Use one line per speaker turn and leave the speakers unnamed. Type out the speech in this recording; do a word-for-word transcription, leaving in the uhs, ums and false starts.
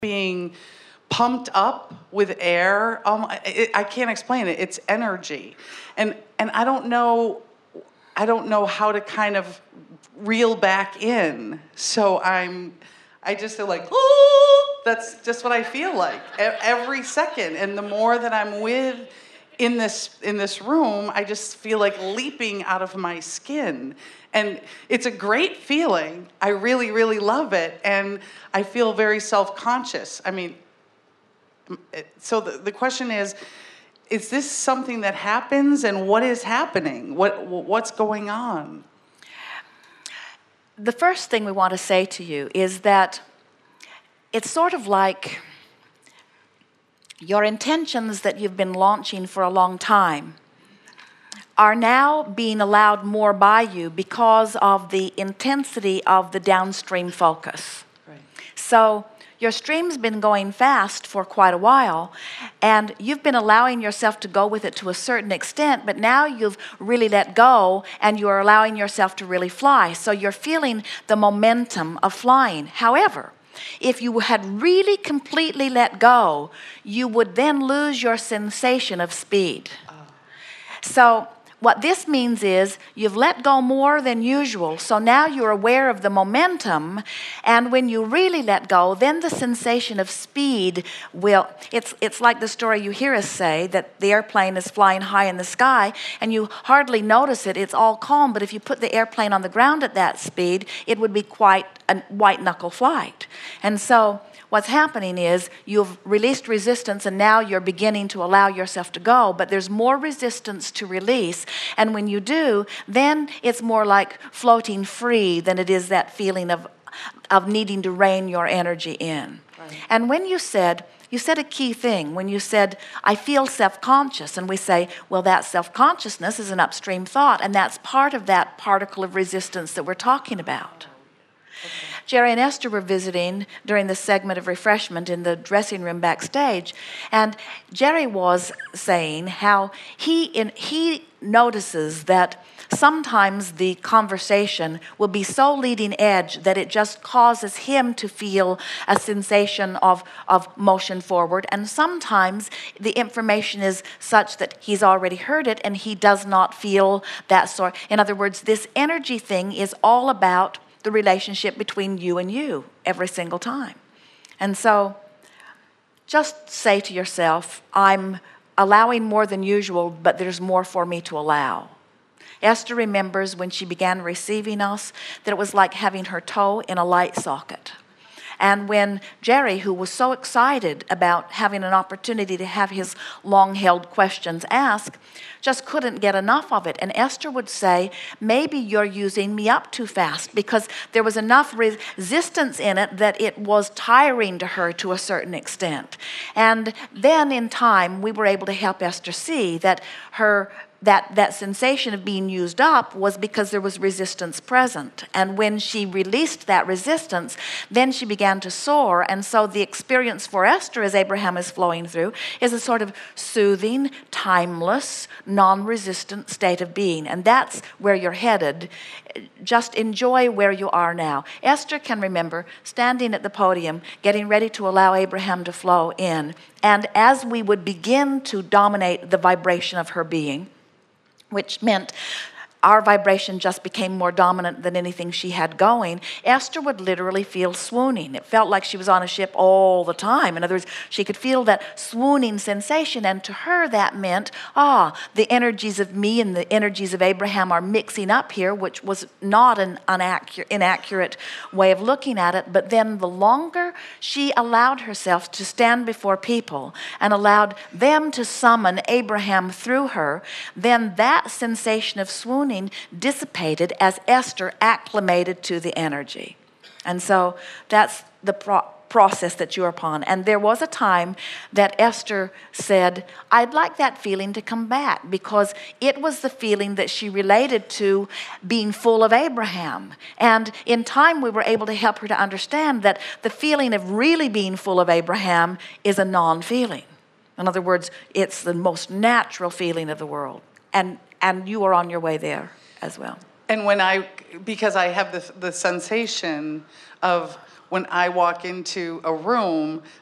being pumped up with air. Um, I, I can't explain it. It's energy, and and I don't know, I don't know how to kind of reel back in. So I'm, I just feel like, oh, that's just what I feel like every second. And the more that I'm with in this in this room, I just feel like leaping out of my skin. And it's a great feeling. I really, really love it. And I feel very self-conscious. I mean, so the, the question is, is this something that happens, and what is happening? What What's going on?
The first thing we want to say to you is that it's sort of like your intentions that you've been launching for a long time are now being allowed more by you because of the intensity of the downstream focus.
Right.
So your stream's been going fast for quite a while, and you've been allowing yourself to go with it to a certain extent, but now you've really let go and you're allowing yourself to really fly. So you're feeling the momentum of flying. However, if you had really completely let go, you would then lose your sensation of speed. Oh. So what this means is you've let go more than usual, so now you're aware of the momentum, and when you really let go, then the sensation of speed will, it's, it's like the story you hear us say, that the airplane is flying high in the sky, and you hardly notice it, it's all calm, but if you put the airplane on the ground at that speed, it would be quite a white-knuckle flight. And so what's happening is you've released resistance, and now you're beginning to allow yourself to go, but there's more resistance to release. And when you do, then it's more like floating free than it is that feeling of, of needing to rein your energy in. Right. And when you said, you said a key thing when you said, I feel self-conscious, and we say, well, that self-consciousness is an upstream thought, and that's part of that particle of resistance that we're talking about. Okay. Jerry and Esther were visiting during the segment of refreshment in the dressing room backstage, and Jerry was saying how he in, he notices that sometimes the conversation will be so leading edge that it just causes him to feel a sensation of, of motion forward, and sometimes the information is such that he's already heard it and he does not feel that sort. In other words, this energy thing is all about the relationship between you and you every single time. And so just say to yourself, I'm allowing more than usual, but there's more for me to allow. Esther remembers when she began receiving us that it was like having her toe in a light socket. And when Jerry, who was so excited about having an opportunity to have his long-held questions asked, just couldn't get enough of it. And Esther would say, maybe you're using me up too fast, because there was enough resistance in it that it was tiring to her to a certain extent. And then in time, we were able to help Esther see that her that that sensation of being used up was because there was resistance present. And when she released that resistance, then she began to soar. And so the experience for Esther, as Abraham is flowing through, is a sort of soothing, timeless, non-resistant state of being. And that's where you're headed. Just enjoy where you are now. Esther can remember standing at the podium, getting ready to allow Abraham to flow in. And as we would begin to dominate the vibration of her being, which meant our vibration just became more dominant than anything she had going, Esther would literally feel swooning. It felt like she was on a ship all the time. In other words, she could feel that swooning sensation, and to her that meant, ah, the energies of me and the energies of Abraham are mixing up here, which was not an inaccurate, inaccurate way of looking at it. But then the longer she allowed herself to stand before people and allowed them to summon Abraham through her, then that sensation of swooning dissipated as Esther acclimated to the energy. And so that's the pro- process that you're upon. And there was a time that Esther said, I'd like that feeling to come back, because it was the feeling that she related to being full of Abraham. And in time we were able to help her to understand that the feeling of really being full of Abraham is a non-feeling. In other words, it's the most natural feeling of the world. And And you are on your way there as well.
And when I, because I have the, the sensation of when I walk into a room